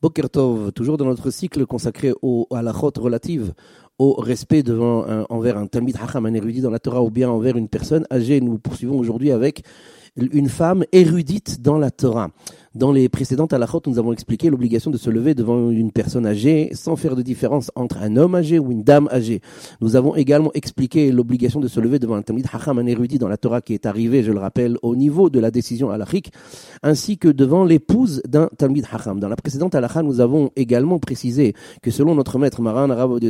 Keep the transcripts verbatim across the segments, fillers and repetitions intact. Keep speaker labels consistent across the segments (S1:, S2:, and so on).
S1: Boker Tov, toujours dans notre cycle consacré au, à la chôte relative au respect devant un, envers un Talmid Hacham, un érudit dans la Torah, ou bien envers une personne âgée. Nous poursuivons aujourd'hui avec une femme érudite dans la Torah. Dans les précédentes halachot, nous avons expliqué l'obligation de se lever devant une personne âgée sans faire de différence entre un homme âgé ou une dame âgée. Nous avons également expliqué l'obligation de se lever devant un Talmid Hacham, un érudit dans la Torah qui est arrivé, je le rappelle, au niveau de la décision halachique, ainsi que devant l'épouse d'un Talmid Hacham. Dans la précédente halakha, nous avons également précisé que selon notre maître Maran,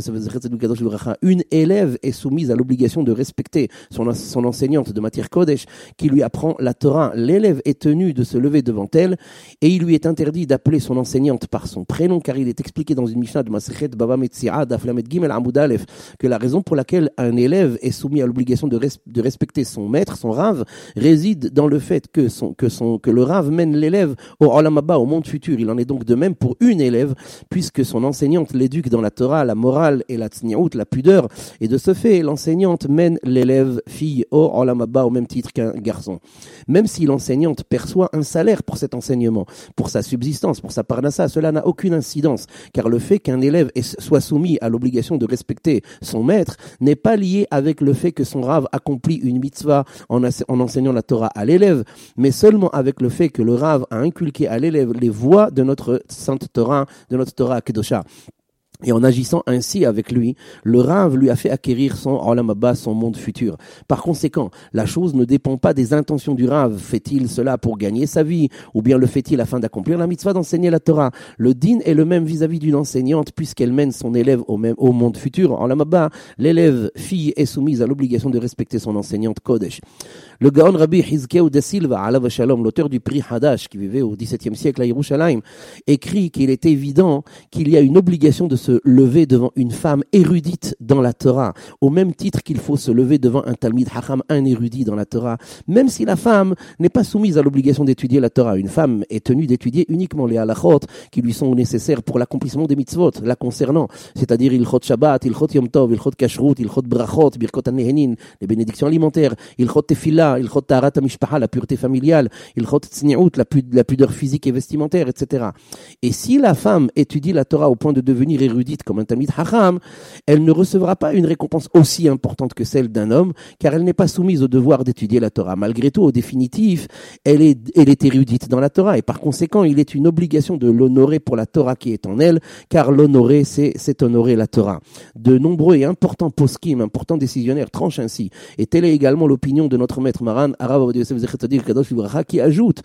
S1: une élève est soumise à l'obligation de respecter son, son enseignante de matière Kodesh qui lui apprend la Torah. L'élève est tenu de se lever devant elle et il lui est interdit d'appeler son enseignante par son prénom, car il est expliqué dans une Mishnah de Masechet Baba Metzia Daf Lamed Gimel Amud Aleph que la raison pour laquelle un élève est soumis à l'obligation de, res- de respecter son maître, son rave, réside dans le fait que, son, que, son, que le rave mène l'élève au Olam Haba, au monde futur. Il en est donc de même pour une élève, puisque son enseignante l'éduque dans la Torah, la morale et la tzni'ut, la pudeur, et de ce fait, l'enseignante mène l'élève fille au Olam Haba au même titre qu'un garçon. Même si l'enseignante perçoit un salaire pour cet enseignement, pour sa subsistance, pour sa parnassa, cela n'a aucune incidence, car le fait qu'un élève soit soumis à l'obligation de respecter son maître n'est pas lié avec le fait que son rave accomplit une mitzvah en, en enseignant la Torah à l'élève, mais seulement avec le fait que le rave a inculqué à l'élève les voies de notre sainte Torah, de notre Torah Kedosha. Et en agissant ainsi avec lui, le Rav lui a fait acquérir son Olam Haba, son monde futur. Par conséquent, la chose ne dépend pas des intentions du Rav. Fait-il cela pour gagner sa vie, ou bien le fait-il afin d'accomplir la mitzvah d'enseigner la Torah? Le din est le même vis-à-vis d'une enseignante, puisqu'elle mène son élève au, même, au monde futur. En Olam Haba, l'élève fille est soumise à l'obligation de respecter son enseignante Kodesh. Le Gaon Rabbi Hizkiyahu de Silva, alav shalom, l'auteur du prix Hadash, qui vivait au dix-septième siècle à Yerushalayim, écrit qu'il est évident qu'il y a une obligation de se lever devant une femme érudite dans la Torah, au même titre qu'il faut se lever devant un Talmid Hacham, un érudit dans la Torah, même si la femme n'est pas soumise à l'obligation d'étudier la Torah. Une femme est tenue d'étudier uniquement les halachot qui lui sont nécessaires pour l'accomplissement des mitzvot, la concernant, c'est-à-dire ilchot Shabbat, ilchot Yom Tov, ilchot Kashrut, ilchot Brachot, Birkot HaNehenin, les bénédictions alimentaires, ilchot Tefillah, ilchot Taharat HaMishpacha, la pureté familiale, ilchot Tzni'ut, la, pu- la pudeur physique et vestimentaire, et cetera. Et si la femme étudie la Torah au point de devenir érudite comme un Talmid Hacham, elle ne recevra pas une récompense aussi importante que celle d'un homme, car elle n'est pas soumise au devoir d'étudier la Torah. Malgré tout, au définitif, elle est, elle est érudite dans la Torah, et par conséquent, il est une obligation de l'honorer pour la Torah qui est en elle, car l'honorer, c'est, c'est honorer la Torah. De nombreux et importants poskim, importants décisionnaires tranchent ainsi, et telle est également l'opinion de notre maître Maran, Arav Ovadia Yosef Zecher Tzadik Kadosh Libracha, qui ajoute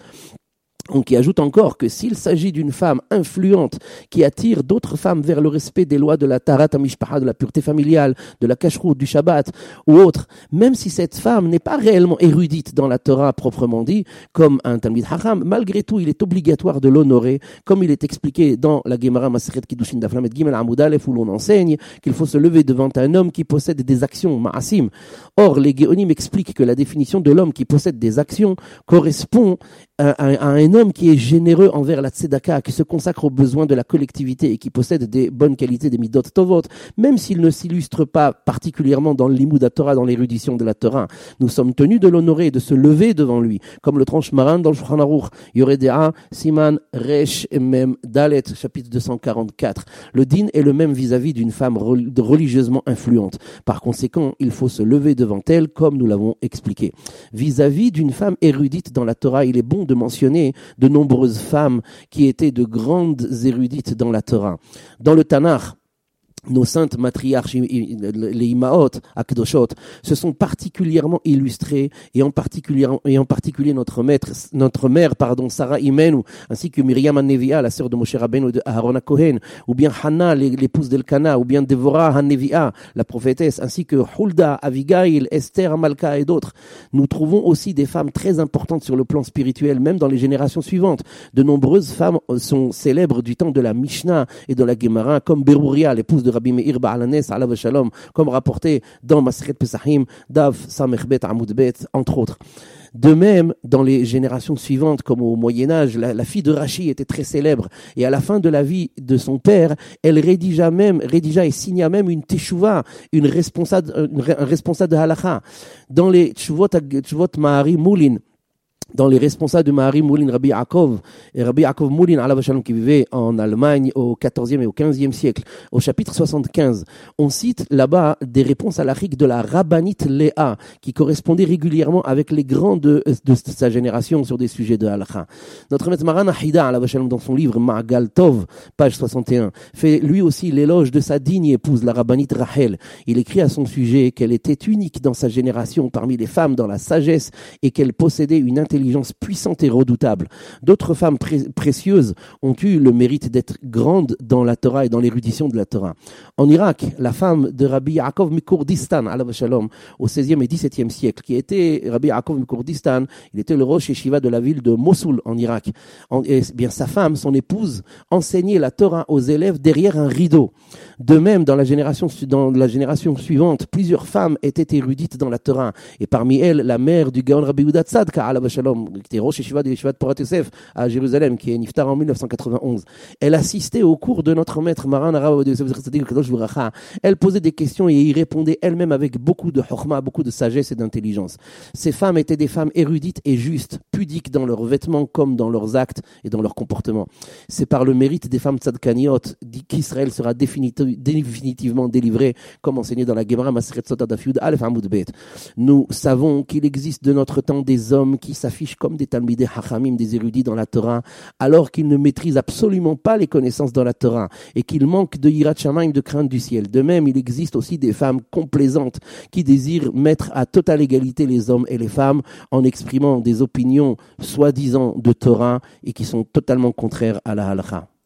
S1: On qui ajoute encore que s'il s'agit d'une femme influente qui attire d'autres femmes vers le respect des lois de la Taharat HaMishpacha, de la pureté familiale, de la Kashrut, du Shabbat ou autre, même si cette femme n'est pas réellement érudite dans la Torah proprement dit, comme un Talmid Hacham, malgré tout il est obligatoire de l'honorer, comme il est expliqué dans la Gemara Masechet Kiddushin Daf Lamed Gimel Amud Aleph, où l'on enseigne qu'il faut se lever devant un homme qui possède des actions, ma'asim. Or, les Géonim expliquent que la définition de l'homme qui possède des actions correspond à, à, à un homme qui est généreux envers la tzedaka, qui se consacre aux besoins de la collectivité et qui possède des bonnes qualités, des midot tovot, même s'il ne s'illustre pas particulièrement dans le limud Torah, dans l'érudition de la Torah. Nous sommes tenus de l'honorer et de se lever devant lui, comme le tranche Maran dans le Shulchan Aruch, Yoredea, Siman, Resh, Mem, Dalet, chapitre deux cent quarante-quatre. Le din est le même vis-à-vis d'une femme religieusement influente. Par conséquent, il faut se lever devant elle, comme nous l'avons expliqué. Vis-à-vis d'une femme érudite dans la Torah, il est bon de mentionner de nombreuses femmes qui étaient de grandes érudites dans la Torah. Dans le Tanakh, nos saintes matriarches, les Imaot, Akdoshot, se sont particulièrement illustrées, et en particulier, et en particulier notre maître, notre mère, pardon, Sarah Imenu, ainsi que Myriam HaNevi'a, la sœur de Moshe Rabbeinu et de Aaron HaKohen, ou bien Hannah, l'épouse d'Elkana, ou bien Devorah HaNevi'a, la prophétesse, ainsi que Hulda, Avigail, Esther, Malka et d'autres. Nous trouvons aussi des femmes très importantes sur le plan spirituel, même dans les générations suivantes. De nombreuses femmes sont célèbres du temps de la Mishnah et de la Gemara, comme Beruria, l'épouse de Rabbi Meir Baal Hanes, alav shalom, comme rapporté dans Masechet Pesachim, Dav Samech Bet Amud Bet, entre autres. De même, dans les générations suivantes, comme au Moyen-Âge, la, la fille de Rachi était très célèbre. Et à la fin de la vie de son père, elle rédigea même, rédigea et signa même une teshuva, une responsable, une, un responsable de halakha. Dans les Tshuvot Mahari Moulin, dans les responsables de Maharim Moulin Rabbi Yaakov, et Rabbi Yaakov Moulin, alav shalom, qui vivait en Allemagne au quatorzième et au quinzième siècle, au chapitre soixante-quinze, on cite là-bas des réponses halachiques de la rabbinite Léa, qui correspondaient régulièrement avec les grands de, de sa génération sur des sujets de halakha. Notre maître Maran Ahida, alav shalom, dans son livre Ma'agal Tov, page soixante et un, fait lui aussi l'éloge de sa digne épouse, la rabbinite Rachel. Il écrit à son sujet qu'elle était unique dans sa génération parmi les femmes dans la sagesse et qu'elle possédait une intelligence puissante et redoutable. D'autres femmes pré- précieuses ont eu le mérite d'être grandes dans la Torah et dans l'érudition de la Torah. En Irak, la femme de Rabbi Yaakov Mikurdistan, alav shalom, au seizième et dix-septième siècle, qui était Rabbi Yaakov Mikurdistan, il était le rosh yeshiva de la ville de Mossoul en Irak. En, et bien sa femme, son épouse, enseignait la Torah aux élèves derrière un rideau. De même, dans la génération, dans la génération suivante, plusieurs femmes étaient érudites dans la Torah. Et parmi elles, la mère du Gaon Rabbi Yehuda Tzadka, alav shalom, qui était rosh yeshiva de Yeshivat Porat Yosef à Jérusalem, qui est niftar en mille neuf cent quatre-vingt-onze. Elle assistait au cours de notre maître Maran Arav de Yosef Tzaddik Kadosh Vuracha. Elle posait des questions et y répondait elle-même avec beaucoup de chokhma, beaucoup de sagesse et d'intelligence. Ces femmes étaient des femmes érudites et justes, pudiques dans leurs vêtements comme dans leurs actes et dans leur comportement. C'est par le mérite des femmes tzadkaniot qu'Israël sera définitiv- définitivement délivré, comme enseigné dans la Gemara Maseret Sota Daf Yud Aleph Amud Bet. Nous savons qu'il existe de notre temps des hommes qui s'affichent comme des talmidei hachamim, des érudits dans la Torah, alors qu'ils ne maîtrisent absolument pas les connaissances dans la Torah et qu'ils manquent de yirat shamayim, de crainte du ciel. De même, il existe aussi des femmes complaisantes qui désirent mettre à totale égalité les hommes et les femmes en exprimant des opinions soi-disant de Torah et qui sont totalement contraires à la halakha.